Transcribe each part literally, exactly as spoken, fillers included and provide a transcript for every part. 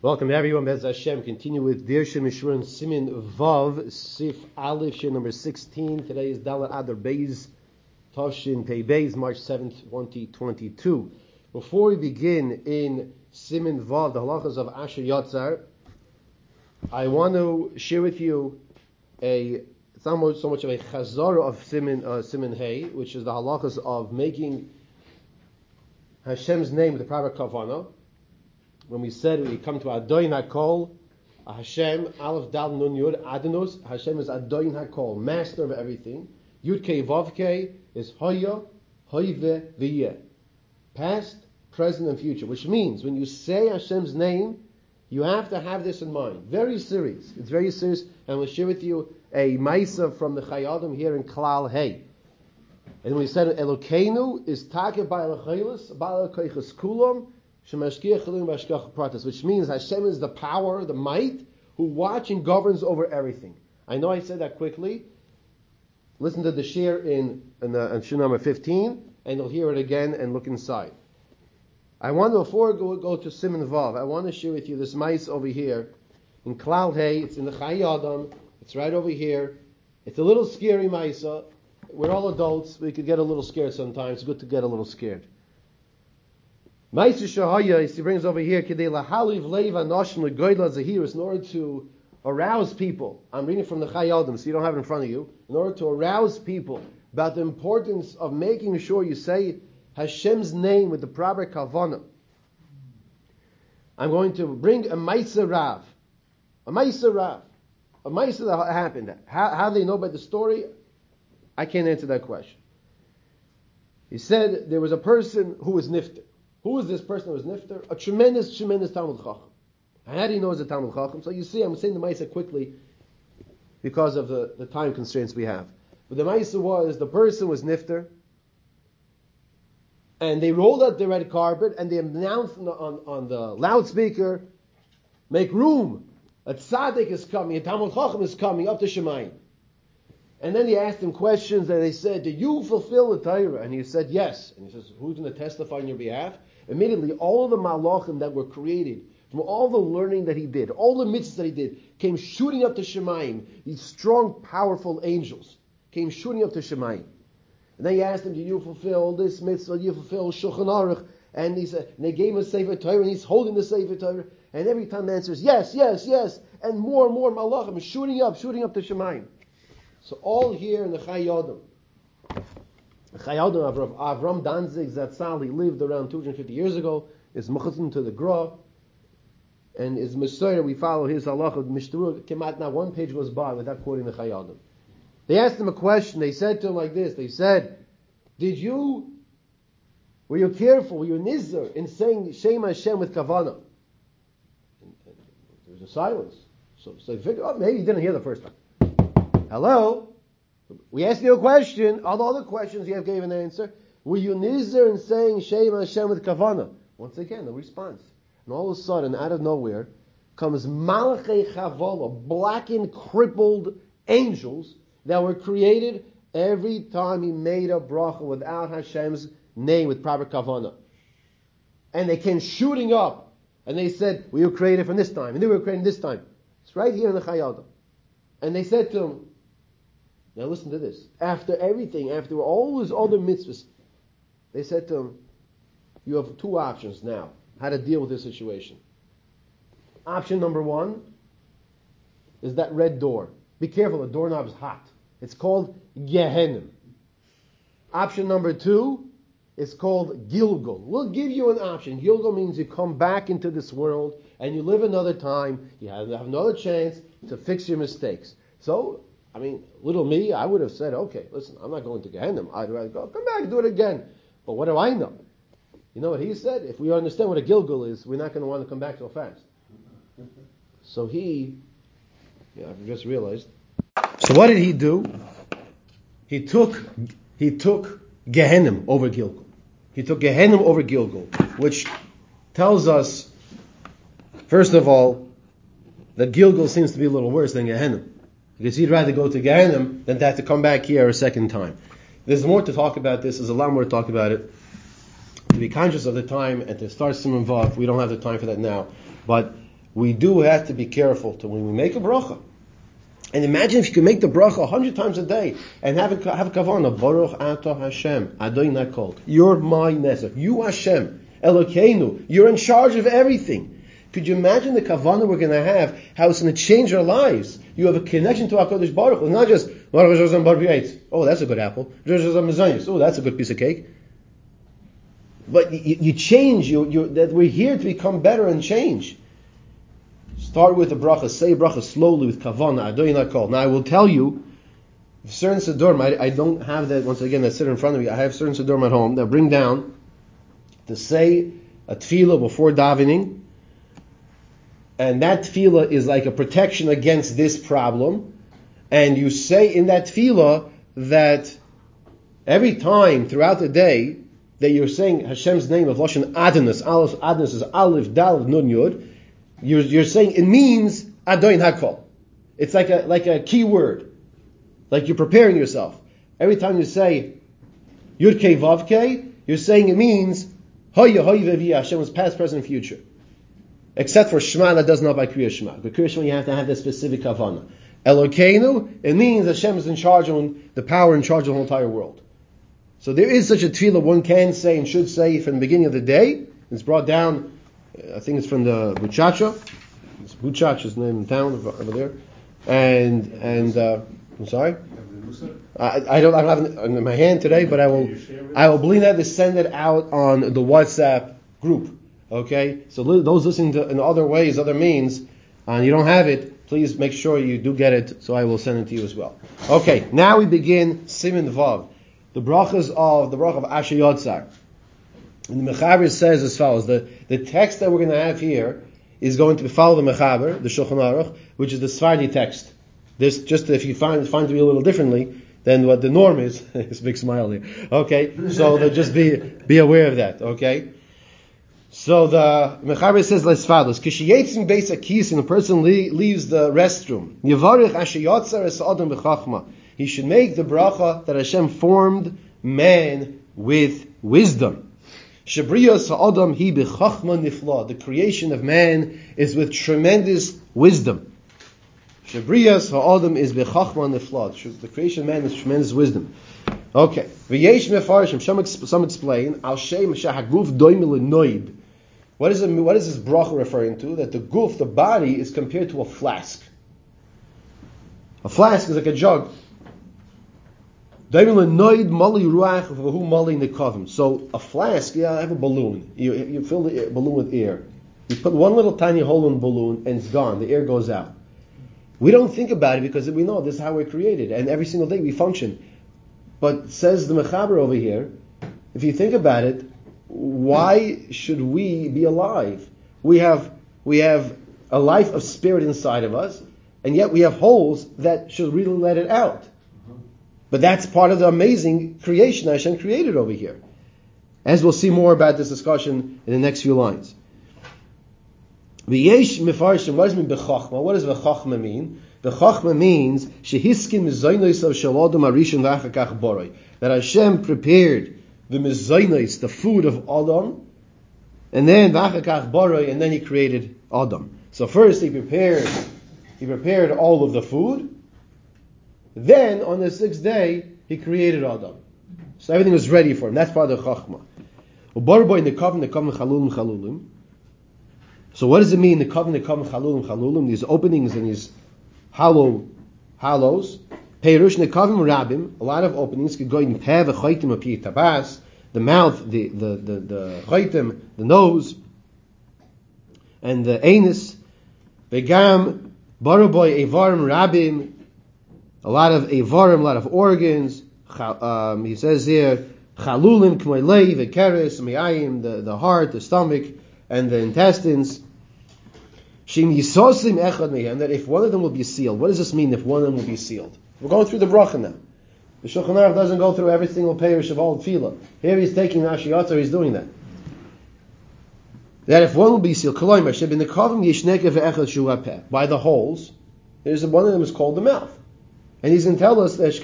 Welcome everyone. Bez Hashem. Continue with Dirsha Mishran Simin Vav Sif Aleph Shir number sixteen. Today is Dalet Adar Beis Toshin Pei Beis, March seventh, twenty twenty-two. Before we begin in Simin Vav, the halachas of Asher Yatzar, I want to share with you a it's not so much of a chazara of Simin uh, Simin Hay, which is the halachas of making Hashem's name with the proper kavanah. When we said we come to Adoin HaKol, Hashem, Aleph Dal Nun Yud, Adonus, Hashem is Adoin HaKol, master of everything. Yud Kei Vav Kei is Hoya, Hoyve, V'yeh. Past, present, and future. Which means, when you say Hashem's name, you have to have this in mind. Very serious. It's very serious. And we'll share with you a Maisa from the Chayadim here in Klal Hey. And we said Elokeinu is Takeh Ba'al Chaylis, Ba'al Koiches Kulam, which means Hashem is the power, the might, who watch and governs over everything. I know I said that quickly. Listen to the shir in, in, the, in shir number fifteen, and you'll hear it again and look inside. I want to, before I go, go to Siman Vav, I want to share with you this mice over here in Klal Hey. It's in the Chai Adam. It's right over here. It's a little scary mice. We're all adults. We could get a little scared sometimes. It's good to get a little scared. Ma'aser Shahaya, he brings over here, Kedei lahaliv leiv anoshim legoydla zahiris, in order to arouse people. I'm reading from the Chai Adam, so you don't have it in front of you. In order to arouse people about the importance of making sure you say Hashem's name with the proper kavanah. I'm going to bring a Ma'aser Rav. A Ma'aser Rav. A Ma'aser that happened. How, how do they know about the story? I can't answer that question. He said there was a person who was nifter. Who is this person who was nifter? A tremendous, tremendous Talmud Chacham. How do you know he's a Talmud Chacham? So you see, I'm saying the Ma'aser quickly because of the, the time constraints we have. But the Ma'aser was, the person was nifter, and they rolled out the red carpet, and they announced on the, on, on the loudspeaker, make room, a tzaddik is coming, a Talmud Chacham is coming up to Shemayim. And then he asked him questions, and they said, did you fulfill the Torah? And he said, yes. And he says, who's going to testify on your behalf? Immediately, all of the malachim that were created, from all the learning that he did, all the mitzvahs that he did, came shooting up to Shemayim. These strong, powerful angels came shooting up to Shemayim. And then he asked him, did you fulfill this mitzvah? Did you fulfill Shulchan Aruch? And he said, and they gave him a Sefer Torah, and he's holding the Sefer Torah. And every time the answer is, yes, yes, yes. And more and more malachim shooting up, shooting up to Shemayim. So all here in the Chai Adam. The Chai Adam of Avram Danzig Zatzal, he lived around two hundred fifty years ago, is Mechutzim to the Gra, and is Messiah, we follow his halacha, Mishtaru, came out, not one page goes by without quoting the Chai Adam. They asked him a question, they said to him like this, they said, did you, were you careful, were you nizzer in saying Shem Hashem with Kavanah? And, and there was a silence. So, so they figured, oh, maybe he didn't hear the first time. Hello? We asked you a question. All the other questions you have gave an answer. Were you nizzer in saying Shem Hashem with Kavanah? Once again, no response. And all of a sudden, out of nowhere, comes Malachei Chavala, blackened, crippled angels that were created every time he made a bracha without Hashem's name with proper Kavanah. And they came shooting up. And they said, we were created from this time. And they were created this time. It's right here in the Chai Adam. And they said to him, now listen to this. After everything, after all his other mitzvahs, they said to him, you have two options now, how to deal with this situation. Option number one is that red door. Be careful, the doorknob is hot. It's called Gehenim. Option number two is called Gilgal. We'll give you an option. Gilgal means you come back into this world and you live another time. You have, have another chance to fix your mistakes. So, I mean, little me, I would have said, okay, listen, I'm not going to Gehenna. I'd rather go, come back, do it again. But what do I know? You know what he said? If we understand what a Gilgal is, we're not going to want to come back so fast. So he, yeah, I've just realized. So what did he do? He took, he took Gehenna over Gilgal. He took Gehenna over Gilgal, which tells us, first of all, that Gilgal seems to be a little worse than Gehenna. Because he'd rather go to Gehenna than to have to come back here a second time. There's more to talk about this. There's a lot more to talk about it. To be conscious of the time and to start Siman Vav, we don't have the time for that now. But we do have to be careful to when we make a bracha. And imagine if you could make the bracha a hundred times a day and have a, have a kavanah, Baruch Atah Hashem, Adonai Kol. You're my Nesach. You Hashem, Elokeinu. You're in charge of everything. Could you imagine the kavanah we're going to have, how it's going to change our lives? You have a connection to HaKadosh Baruch Hu. It's not just, oh, that's a good apple. Oh, that's a good piece of cake. But you, you change, you, you, that we're here to become better and change. Start with the bracha, say bracha slowly with kavanah, Adonai Kol. Now I will tell you, certain Siddurim, I, I don't have that, once again, that sit in front of me. I have certain Siddurim at home that bring down to say a tefillah before davening, and that tefillah is like a protection against this problem, and you say in that tefillah that every time throughout the day that you're saying Hashem's name of Lashon Adonai, Aleph Adonai is Aleph Dal Nun Yud, you're, you're saying it means Adonai Hakol. It's like a like a key word, like you're preparing yourself. Every time you say Yud Kei Vav Kei, you're saying it means Hoya Hoya Vevi Hashem was past, present, future. Except for Shema, that does not by Kriya Shema. But Kriya Shema, you have to have that specific kavanah. Elokeinu, it means Hashem is in charge of the power in charge of the whole entire world. So there is such a tefillah one can say and should say from the beginning of the day. It's brought down, I think it's from the Buchacha. It's Buchacha's name in town over there. And, and, uh, I'm sorry? I, I don't, I don't have it in my hand today, but I will, I will believe that to send it out on the WhatsApp group. Okay? So li- those listening to in other ways, other means, and you don't have it, please make sure you do get it, so I will send it to you as well. Okay, now we begin Siman Vav. The brachas of the bracha of Asher Yotzar. And the Mechaber says as follows: the, the text that we're going to have here is going to follow the Mechaber, the Shulchan Aruch, which is the Sephardi text. This, just if you find find to be a little differently than what the norm is, it's a big smile here. Okay, so just be be aware of that. Okay, so the Mechaber says as follows: Kishiyetzim beis hakis, and the person le- leaves the restroom. Yevarich Asher Yotzar es adam b'chachma. He should make the bracha that Hashem formed man with wisdom. Shabriyas ha'adam hi b'chachma nifla. The creation of man is with tremendous wisdom. Shabriyas ha'adam is b'chachma nifla. The creation of man is tremendous wisdom. Okay. V'yesh mefarshim. Some explain al shem shahaguf doimil noid. What is it, what is this bracha referring to? That the guf, the body, is compared to a flask. A flask is like a jug. So a flask, yeah, I have a balloon. You, you fill the balloon with air. You put one little tiny hole in the balloon and it's gone. The air goes out. We don't think about it because we know this is how we're created. And every single day we function. But says the Mechaber over here, if you think about it, why should we be alive? We have we have a life of spirit inside of us, and yet we have holes that should really let it out. But that's part of the amazing creation that Hashem created over here. As we'll see more about this discussion in the next few lines. V'yesh mefarshim, what does it mean b'chachma? What does b'chachma mean? B'chachma means shehiskin mizaynos of shalodom arishon v'achakach boroi. That Hashem prepared the mizaynos, the food of Adam, and then v'achakach boroi, and then He created Adam. So first He prepared, He prepared all of the food. Then, on the sixth day, He created Adam. So everything was ready for Him. That's part of the Chachma. So what does it mean, the Kavan, the Kavan, Chalulim, Chalulim? These openings and these hollow, hollows. Peirush, the Kavan, Rabim, a lot of openings could go in Peh, the Chaitim, Api, Tabas, the mouth, the, the, the, the Chaitim, the nose, and the anus. Begam, Baraboy, Evarim, Rabim, a lot of evarim, a lot of organs. Um, he says here, chalulim k'moilei v'keres miyayim, the the heart, the stomach, and the intestines. Shim yisosim echad mehem, that if one of them will be sealed. What does this mean? If one of them will be sealed, we're going through the bracha now. The Shulchan Aruch doesn't go through every single parish of all tefillah. Here he's taking Asher Yotzar, he's doing that. That if one will be sealed, koloyim shebin the kavim yishneke ve'echad shuapeh, by the holes, there's one of them is called the mouth. And he's going to tell us that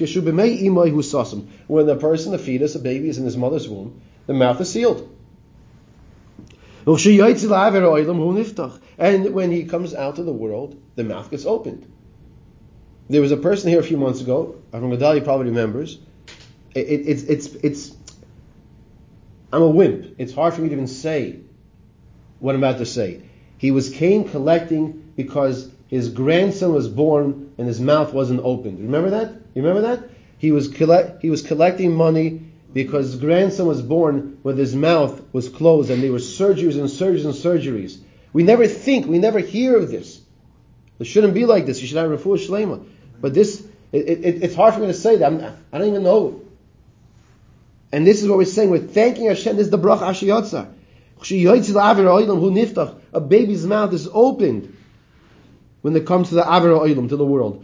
when the person, the fetus, a baby, is in his mother's womb, the mouth is sealed. And when he comes out of the world, the mouth gets opened. There was a person here a few months ago, Avram Gadali probably remembers. It, it, it's, it's, it's, I'm a wimp. It's hard for me to even say what I'm about to say. He was came collecting because his grandson was born and his mouth wasn't opened. Remember that? You remember that? He was collect, he was collecting money because his grandson was born with his mouth was closed, and there were surgeries and surgeries and surgeries. We never think, we never hear of this. It shouldn't be like this. You should have refuah shlema. But this, it, it, it's hard for me to say that. I'm, I don't even know. And this is what we're saying. We're thanking Hashem. This is the bracha Ashiyotza. A baby's mouth is opened when it comes to the Aver Oilam, to the world.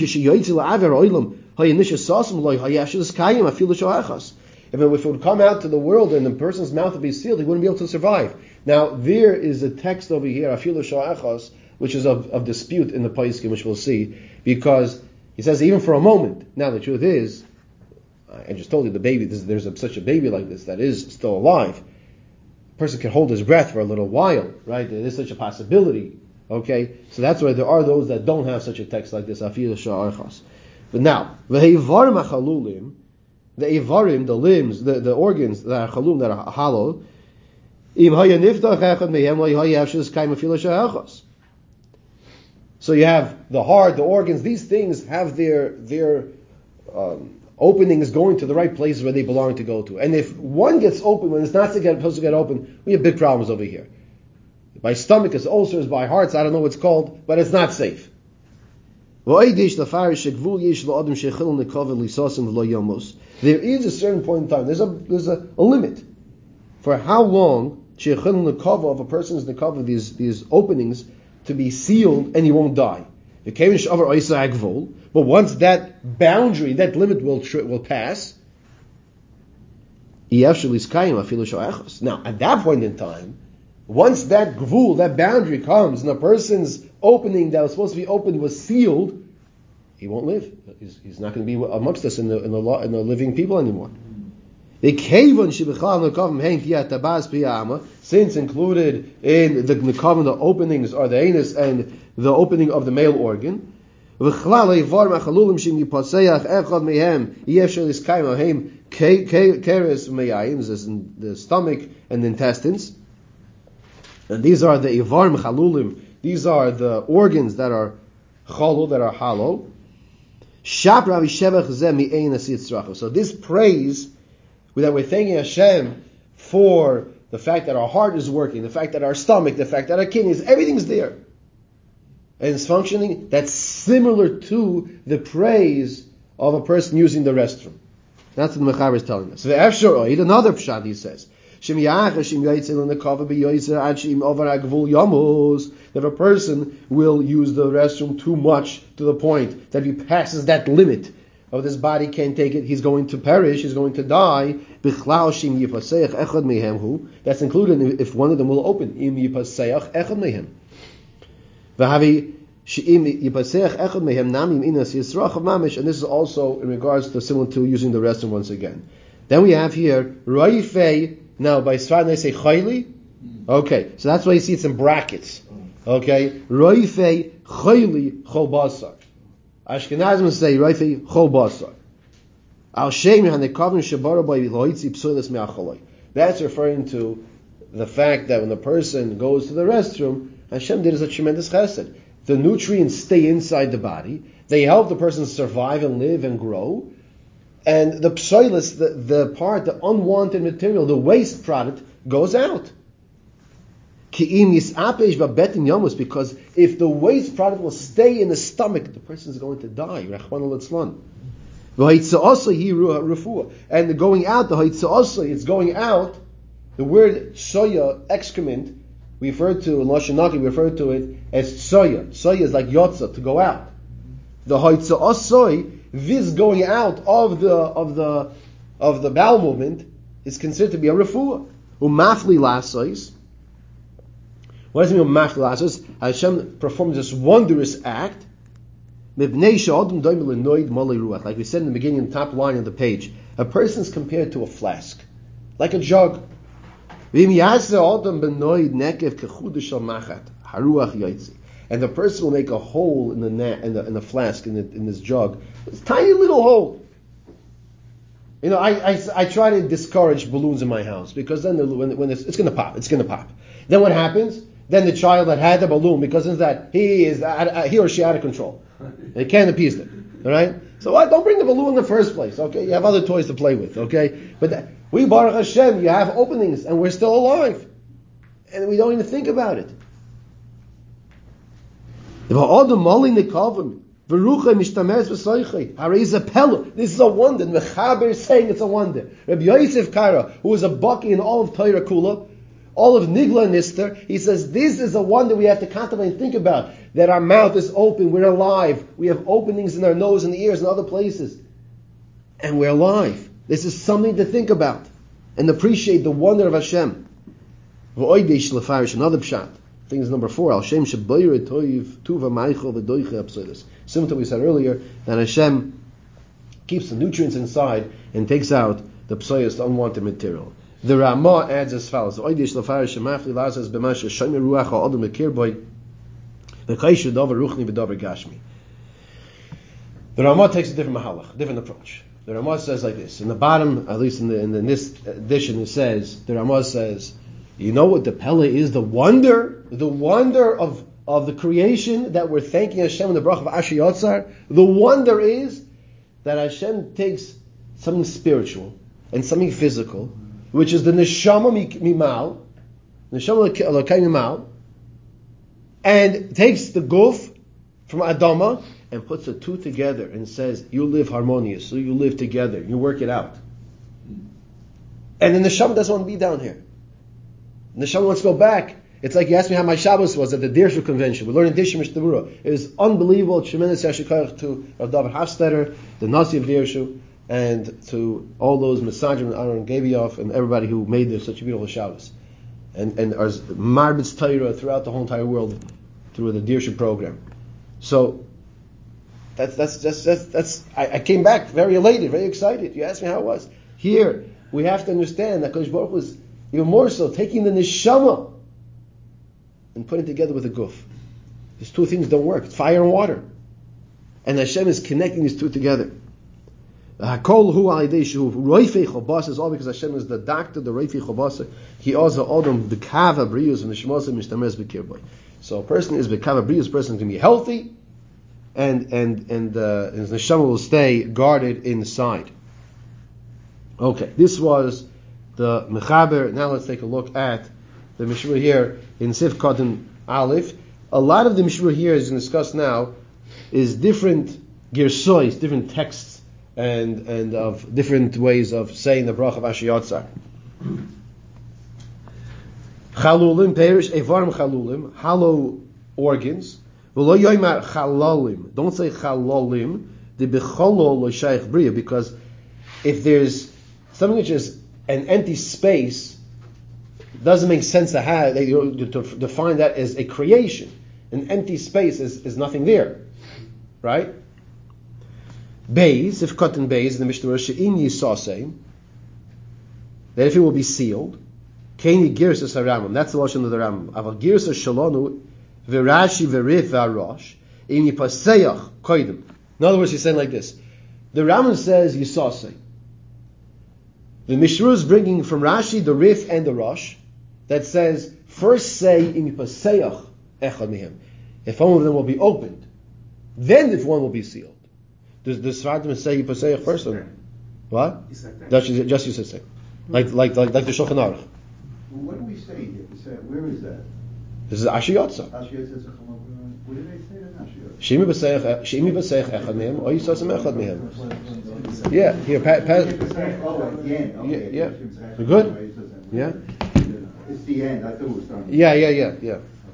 If it, if it would come out to the world and the person's mouth would be sealed, he wouldn't be able to survive. Now, there is a text over here, Afilu Sha'achas, which is of, of dispute in the Paiskim, which we'll see, because he says even for a moment. Now, the truth is, I just told you the baby, this, there's a, such a baby like this that is still alive. A person can hold his breath for a little while, right? There is such a possibility. Okay? So that's why there are those that don't have such a text like this, Afilu Sha'achas. But now, V'heivar machalulim, the Ivarim, the limbs, the, the organs that are chalum, that are hollow, so you have the heart, the organs, these things have their their um, openings going to the right places where they belong to go to. And if one gets open when it's not supposed to get open, we have big problems over here. By stomach, it's ulcers, by hearts, I don't know what it's called, but it's not safe. There is a certain point in time, there's a there's a, a limit for how long of a person's nekava, these these openings, to be sealed and he won't die. But once that boundary, that limit will will pass, now at that point in time, once that gvul, that boundary comes, and a person's opening that was supposed to be opened was sealed, he won't live. He's, he's not going to be amongst us in the in the, in the living people anymore. Since included in the nekavim, the openings are the anus and the opening of the male organ. The stomach and the intestines. And these are the ivar mechalulim. These are the organs that are chalul, that are hollow. So this praise that we're thanking Hashem for the fact that our heart is working, the fact that our stomach, the fact that our kidneys, everything's there and it's functioning, that's similar to the praise of a person using the restroom. That's what the Mechaber is telling us. Another pshat, he says, that a person will use the restroom too much to the point that he passes that limit of this body can't take it, he's going to perish, he's going to die. That's included if one of them will open. And this is also in regards to similar to using the restroom once again. Then we have here Raifei. Now by Sfar they say Chayli. Okay, so that's why you see it's in brackets. Okay, Raifei Chayli Chol Basar. Ashkenazim say Raifei Chol Basar. Al Shem Hanekavim Shabara by Loitzi Psulis Me'acholoi. That's referring to the fact that when the person goes to the restroom, Hashem did us a tremendous chesed. The nutrients stay inside the body. They help the person survive and live and grow. And the psoilus, the, the part, the unwanted material, the waste product, goes out. Because if the waste product will stay in the stomach, the person is going to die. And the going out, the it's going out, the word soya, excrement, we refer to, in Lashon Naki, we refer to it as soya. Soya is like yotza, to go out. The haitza'asoi, this going out of the of the of the bowel movement is considered to be a refuah. Umafli lasois. What does it mean umafli lasois? Hashem performs this wondrous act. Like we said in the beginning, the top line of the page, a person is compared to a flask, like a jug. And the person will make a hole in the net, in the, in the flask, in, the, in this jug. It's a tiny little hole. You know, I, I, I try to discourage balloons in my house because then the, when, when it's, it's going to pop, it's going to pop. Then what happens? Then the child that had the balloon, because of that, he is he or she out of control. They can't appease them. All right. So what? Don't bring the balloon in the first place. Okay, you have other toys to play with. Okay, but that, we Baruch Hashem, you have openings, and we're still alive, and we don't even think about it. This is a wonder. Mechaber is saying it's a wonder. Rabbi Yosef Kara, who was a baki in all of Torah Kula, all of Nigla Nister, he says this is a wonder we have to contemplate and think about. That our mouth is open, we're alive, we have openings in our nose and the ears and other places, and we're alive. This is something to think about and appreciate the wonder of Hashem. Another pshat. Thing is number four. Hashem shebayir toiv tuva meichel v'doiche apsodos. Similar to what we said earlier, that Hashem keeps the nutrients inside and takes out the psoyos, the unwanted material. The Ramah adds as follows: The Ramah takes a different mahalach, different approach. The Ramah says like this. In the bottom, at least in the in the, this edition, it says the Ramah says, you know what the Pella is? The wonder, the wonder of, of the creation that we're thanking Hashem in the bracha of Asher Yotzar. The wonder is that Hashem takes something spiritual and something physical, which is the neshama mimal, neshama lokai mimal, and takes the guf from Adama and puts the two together and says, you live harmonious, so you live together, you work it out. And the neshama doesn't want to be down here. The neshama wants to go back. It's like you asked me how my Shabbos was at the Dirshu convention. We're learning Dishim Mishtabura. It was unbelievable, tremendous yashikach to Rav David Hafstetter, the Nasi of Dirshu, and to all those Mesajim, Aaron Gavioff, and everybody who made this such a beautiful Shabbos. And and our Marbitz Torah throughout the whole entire world through the Dirshu program. So that's that's that's that's, that's I, I came back very elated, very excited. You asked me how it was. Here we have to understand that Kodesh Baruch Hu is even more so taking the neshama and putting it together with a guf. These two things don't work. It's fire and water. And Hashem is connecting these two together. Hakol hu alidei shuv roifei chobas is all because Hashem is the doctor, the roifei chobas. He also odom bekava brius and neshmasa mishtames bekirboy. So a person is bekava brius. A person can be healthy, and and and uh, his neshama will stay guarded inside. Okay, this was the Mechaber. Now let's take a look at the Mishra here in Sif Katan Aleph. A lot of the Mishra here, as discussed now, is different girsois, different texts, and and of different ways of saying the bracha of Asher Yotzar. Chalulim, perish, evarim chalulim, hollow organs. V'lo yoymar chalalim. Don't say chalalim. The becholol l'shayich bria, because if there's something which is an empty space, doesn't make sense to have to define that as a creation. An empty space is, is nothing there, right? Beis, if cut in beis, the Mishnah she'in yisaseh, that if it will be sealed, keini girsas haramim. That's the lashon of the Rambam. Aval girsas shalonu v'rashi v'rif v'arosh in yipaseach koidim. In other words, he's saying like this: the Rambam says yisaseh. The Mishra is bringing from Rashi the Rif and the Rosh that says, first say in Paseach Echad Mihem. If one of them will be opened, then if one will be sealed. Does the Sfardim say Paseach first? Or what? Just, just you say. Like, like, like, like the Shulchan Aruch. Well, what do we say here? Where is that? This is Asher Yotzar. Asher Yotzar. What did they say in Asher Yotzar? Shimi Paseach, Shimi Paseach Echad Mihem, or Yisasem Echad Mihem. Yeah, here, pa- pa- Oh, at the end. Okay. Yeah, yeah. We're good? Yeah? It's the end. I thought it was done. Yeah, yeah, yeah, yeah.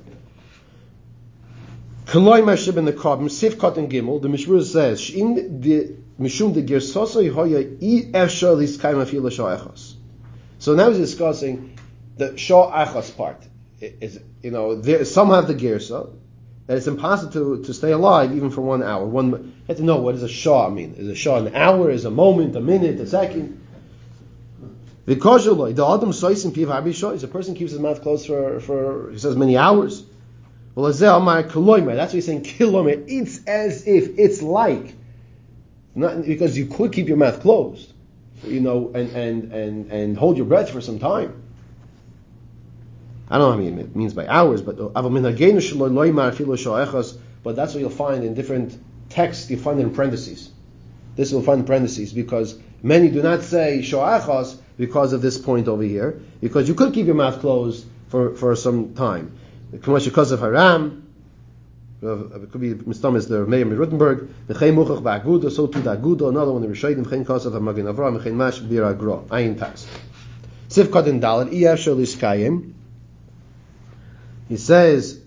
Kaloi Mashib in the Kabim, Sif Katan Gimel, the Mishmur says, Sh'im the Mishum de Gersoso Yehoya I Efshar Liskaim Afil Shah Echos. So now he's discussing the Shah Echos part. It, is, you know, there, some have the Gersa, that it's impossible to, to stay alive even for one hour. One, you have to know, what does a Shah mean? Is a Shah an hour? Is a moment, a minute, a second? The Adam sois in piv harbi shois. A person keeps his mouth closed for, for he says many hours. Well, that's why he's saying kilomer. It's as if, it's like, not because you could keep your mouth closed, you know, and and and, and hold your breath for some time. I don't know what I mean, it means by hours, but but that's what you'll find in different texts. You find it in parentheses. This you'll find in parentheses because many do not say sho'achos because of this point over here, because you could keep your mouth closed for, for some time. Because of haram, it could be Mistamis the Meir Rutenberg, the Chem Muchach Ba'aguda, so to the Aguda, another one the Rishayim, Chen Kasav HaMagen Avram, Chen Mash Bir Agro, Ayin Tas. Sif Kadin Dalet, E F Shel Iskayim. He says,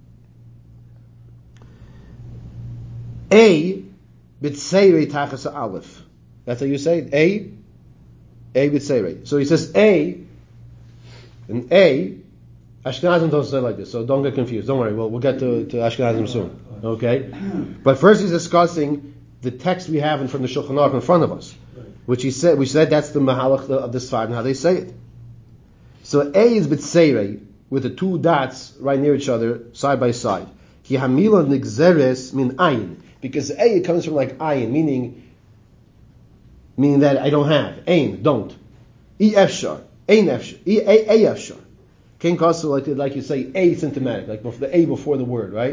A B'Tseirei Tachas Aleph. That's how you say it? A A B'Tseirei. So he says A, and A, Ashkenazim don't say like this, so don't get confused. Don't worry, we'll, we'll get to, to Ashkenazim soon. Okay? But first he's discussing the text we have in from the Shulchan Aruch in front of us, which he said, we said that's the Mahalach of the Sfard and how they say it. So A is B'Tseirei, with the two dots right near each other, side by side. Ki hamila nigzeres min ayin. Because A, it comes from like ayin, meaning, meaning that I don't have. Ain, don't. E efshar. Ain efshar. E a efshar. Ken Kosovo, like, like you say, A symptomatic, like the A before the word, right?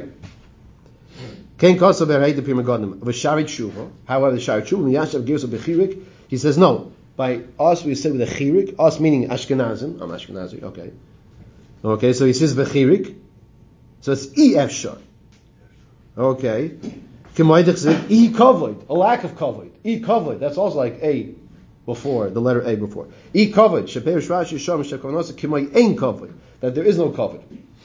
Ken Kosovo, bereit the Primagodim. V'sharit shuva. However, the sharit shuva, yashav gives a bechirik. He says, no. By us, we say with a chirik. Us meaning Ashkenazim. I'm Ashkenazi, okay. Okay, so he says bechirik. So it's E efshar. Okay. E covered. A lack of covered. E covered. That's also like A before, the letter A before. E covered. Sheperish Rashi Sham Shekonosa Kimay Ein covered. That there is no covered.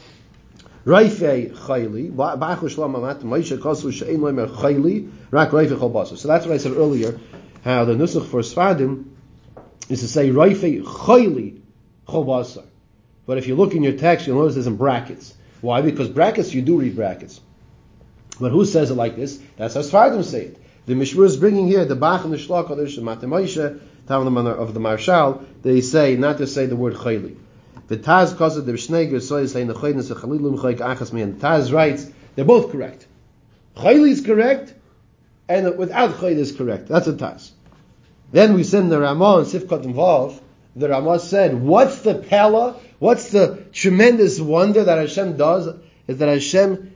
Raifei Chayli. Ba'achu Shlam Amat Maisha Kosu She'ein Loimer Chayli. Rak Raifei Chalbasu. So that's what I said earlier, how the Nusach for Sfadim is to say Raifei Chayli Chalbasar. But if you look in your text, you'll notice there's in brackets. Why? Because brackets, you do read brackets. But who says it like this? That's how Sfardim say it. The Mishmur is bringing here the Bach and the Shlach Kodesh, the Matei Moshe, Talmud of the Marshal. They say not to say the word Chayli. The Taz Kosa the B'Shnei Gersoy saying the Chaydin se Chalilum Chayk Achas Me'an. The Taz writes they're both correct. Chayli is correct, and without Chayli is correct. That's a Taz. Then we send the Ramah and Sifkat involved. The Ramah said, "What's the pella? What's the tremendous wonder that Hashem does? Is that Hashem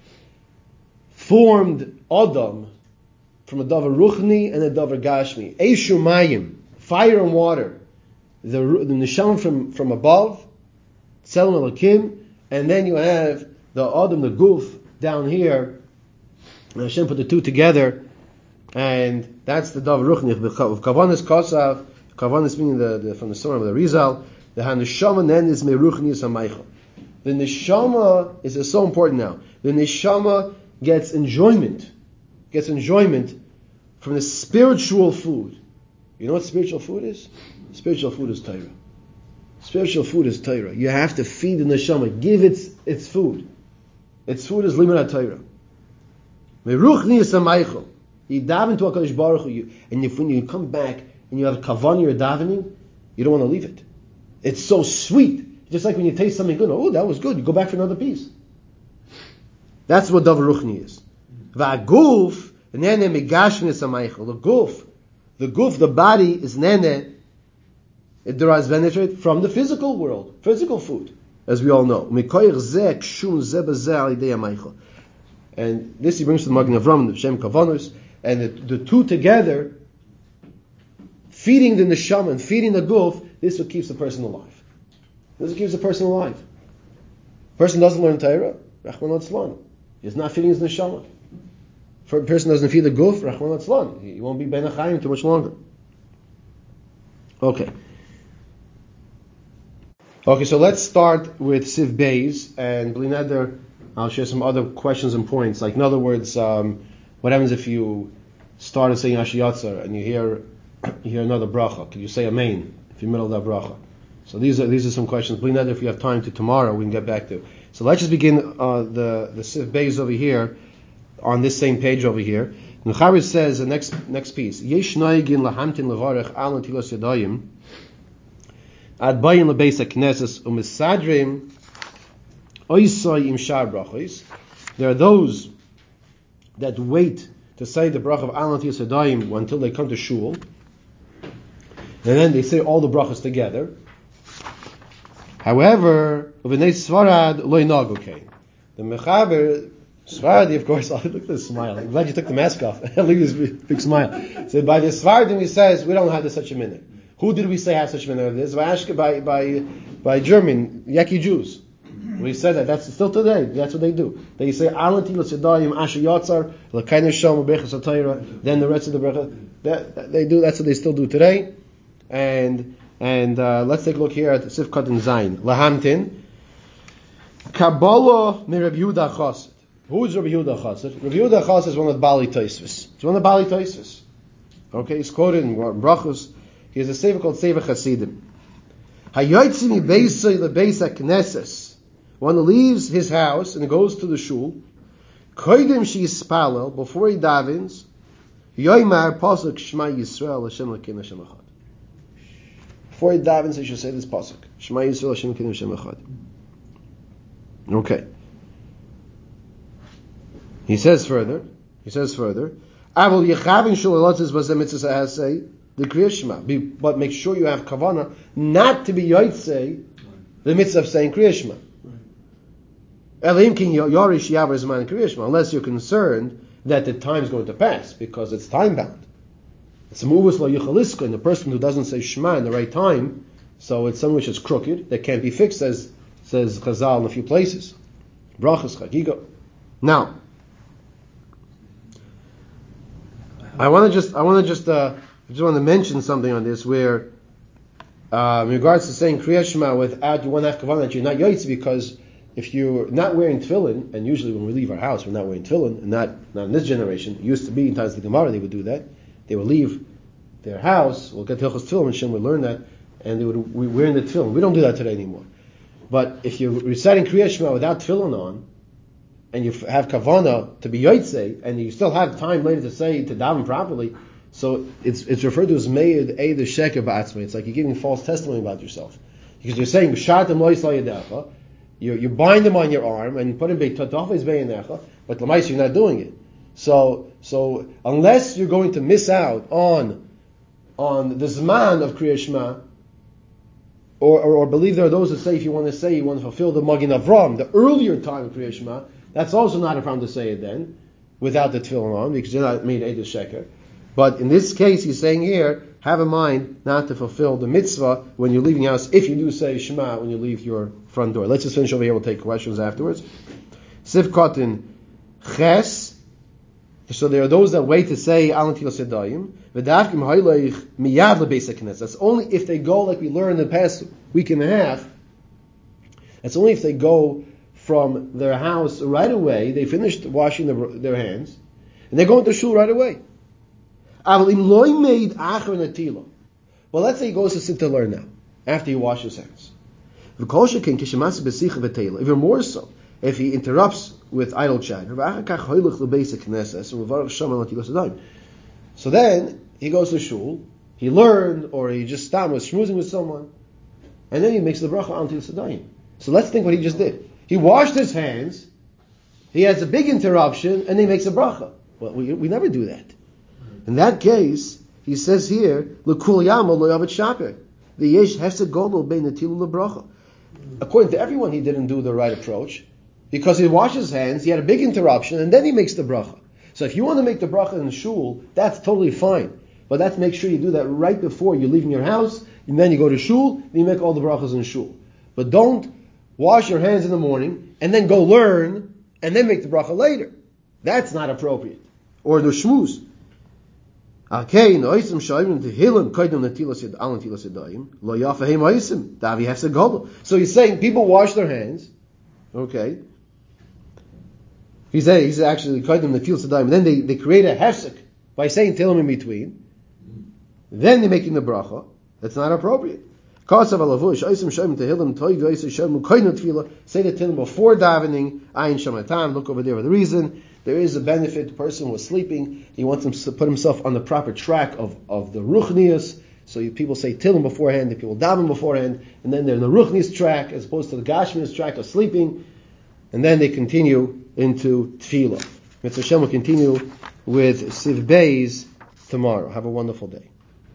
formed Adam from a davar ruchni and a davar gashmi. Eishu mayim, fire and water. The, the neshama from, from above, tzelem elakim, and then you have the Adam, the guf, down here. And Hashem put the two together, and that's the davar ruchni. Kavanis kosav, kavanis meaning the, the from the story of the Rizal. The neshama then is meruchni samaycha. The neshama is so important now. The neshama gets enjoyment, gets enjoyment from the spiritual food. You know what spiritual food is? Spiritual food is Torah. Spiritual food is Torah. You have to feed the neshama, give its its food. Its food is limud Torah. Meruchni samaycha. You daven to HaKadosh Baruch Hu, and if when you come back and you have a kavan you're davening, you don't want to leave it. It's so sweet. Just like when you taste something good, oh, that was good. You go back for another piece. That's what davar ruchni is. Va'guf nene megashmis hamaychel. The guf, the guf, the body is nene. It derives benefit from the physical world, physical food, as we all know. And this he brings to the Magen Avram, the Shem Kavanus, and the, the two together, feeding the neshama and feeding the guf. This is what keeps the person alive. This is what keeps the person alive. Person doesn't learn Torah, Rachman Atzlan. He's not feeding his neshama. If a person doesn't feed the guf, Rachman Atzlan. He won't be ben achayim too much longer. Okay. Okay, so let's start with Siv Beis, and Blineder, I'll share some other questions and points. Like, in other words, um, what happens if you started saying Ashiyatzer and you hear you hear another bracha? Can you say Amen if you're in the middle of that bracha? So these are these are some questions. Blineder, if you have time to tomorrow, we can get back to. So let's just begin uh, the the Siv Beis over here, on this same page over here. And Chavis says the next next piece. Yesh noigin lahamtin levarech al netilas yadayim. Ad bayin lebeis hakneses umisadrim oisai im shar brachos. There are those that wait to say the brach of Alan Tisadayim until they come to shul, and then they say all the brachos together. However, v'nei Svarad lo inagu kain. The Mechaber Svardi, of course, look at this smile. I'm glad you took the mask off. Look at this big smile. So by the Svardim, he says we don't have this, such a minute. Who did we say has such a minute? This by by by German Yaki Jews. We said that that's still today. That's what they do. They say Alan Tisadayim Asher Yatzar L'Kainer Shalom Bechas HaTorah. Then the rest of the brachos. That they do. That's what they still do today. And and uh, let's take a look here at Sifkat and Zayin. Lahamtin Kabbalah mi Rabbi Yehuda Chassid. Who is Rabbi Yehuda Chassid? Rabbi Yehuda Chassid is one of the Bali Tosfos. It's one of the Bali Tosfos. Okay, he's quoted in brachos. He has a sefer called Sefer Chasidim. Hayotzi mi Beisai LeBeis HaKnesses. One leaves his house and goes to the shul. Koidim sheyispalel, before he davens, yoymar pasuk Shema Yisrael Hashem Elokeinu Hashem Echad. Before he davens, he should say this pasuk: Shema Yisrael Hashem Elokeinu Hashem Echad. Okay. He says further. He says further. Avol yechavin shul elotzes bazeh mitzvah hasei the Kriya Shema. But make sure you have kavana not to be yotzei the mitzvah of saying Kriya Shema. Unless you're concerned that the time is going to pass, because it's time bound. It's a muvus lo yuchaliska, and the person who doesn't say Shema in the right time, so it's something which is crooked, that can't be fixed, as says Chazal in a few places. Brachas chagiga. Now, I want to just, I want to just, uh, I just want to mention something on this, where, uh, in regards to saying Kriya Shema without, you want to have kavanah that you're not yotzi, because if you're not wearing tefillin, and usually when we leave our house, we're not wearing tefillin, and not not in this generation. It used to be in times of the Gemara, they would do that. They would leave their house, we'll get Hilchos Tefillin, and Shem would learn that, and they would we, wear in the tefillin. We don't do that today anymore. But if you're reciting Kriya Shema without tefillin on, and you have kavanah to be yotzei, and you still have time later to say to daven properly, so it's it's referred to as meid eid sheker ba'atzmei. It's like you're giving false testimony about yourself, because you're saying b'shartem lo yisla yadecha. You you bind them on your arm and you put him b'tatav be'yinecha, but l'maisa you're not doing it. So so unless you're going to miss out on on the zman of Kriya Shema, or, or or believe there are those that say if you want to say you want to fulfill the Magin Avram, the earlier time of Kriya Shema, that's also not a problem to say it then without the tefillin on, because you're not made Eidos Sheker. But in this case, he's saying here, have in mind not to fulfill the mitzvah when you're leaving the house, if you do say Shema when you leave your front door. Let's just finish over here, we'll take questions afterwards. Sifkat in Ches. So there are those that wait to say Alan Tilas Yadayim. V'dafkim ha'ilech miyad lebeis hakneses. That's only if they go, like we learned in the past week and a half, that's only if they go from their house right away, they finished washing their, their hands, and they're going to shul right away. Well, let's say he goes to sit to learn now, after he washes his hands. Even more so, if he interrupts with idle chatter. So then, he goes to shul, he learned, or he just stopped, was schmoozing with someone, and then he makes the bracha on Tilas Yadayim. So let's think what he just did. He washed his hands, he has a big interruption, and then he makes a bracha. Well, we, we never do that. In that case, he says here, L'kul yama lo yavet shaper. The yesh hefsek godol bein netilu lebracha. According to everyone, he didn't do the right approach, because he washed his hands, he had a big interruption, and then he makes the bracha. So if you want to make the bracha in the shul, that's totally fine. But that's make sure you do that right before you're leaving your house, and then you go to shul, and you make all the brachas in shul. But don't wash your hands in the morning, and then go learn, and then make the bracha later. That's not appropriate. Or the shmuz. Okay, no isim shayim to hilim kaidem netilas yad alan tilas yadayim lo yafahem isim davi hefsek gadol. So he's saying people wash their hands. Okay. He's saying he's actually kaidem netilas yadayim. Then they, they create a hefsek by saying tilim in between. Then they're making the bracha. That's not appropriate. Kasav alavush isim shayim to hilim toy v'isay shayim kaidem tefila. Say the tilim before davening. Ayin shamatan. Look over there for the reason. There is a benefit. The person was sleeping. He wants him to put himself on the proper track of, of the ruchnius. So you, people say Tillim beforehand, the people daven beforehand, and then they're in the Ruchnis track as opposed to the Gashminis track of sleeping, and then they continue into Tefillah. Mitzvah Hashem will continue with Siv Beis tomorrow. Have a wonderful day.